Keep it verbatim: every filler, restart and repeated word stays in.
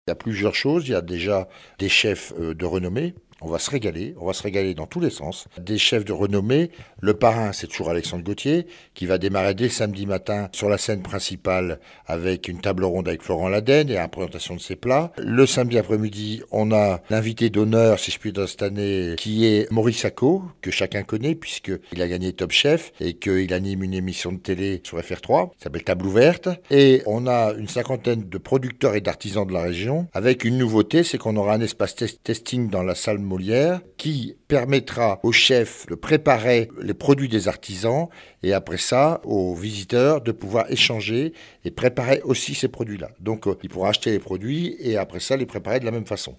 Il y a plusieurs choses. Il y a déjà des chefs euh, de renommée. On va se régaler, on va se régaler dans tous les sens. Des chefs de renommée. Le parrain, c'est toujours Alexandre Gauthier, qui va démarrer dès le samedi matin sur la scène principale avec une table ronde avec Florent Ladenne et la présentation de ses plats. Le samedi après-midi, on a l'invité d'honneur, si je puis dire cette année, qui est Maurice Sacco, que chacun connaît puisqu'il a gagné Top Chef et qu'il anime une émission de télé sur F R trois, qui s'appelle Table ouverte. Et on a une cinquantaine de producteurs et d'artisans de la région, avec une nouveauté, c'est qu'on aura un espace test- testing dans la salle Molière qui permettra aux chefs de préparer les produits des artisans et après ça, aux visiteurs de pouvoir échanger et préparer aussi ces produits-là. Donc, euh, ils pourront acheter les produits et après ça, les préparer de la même façon.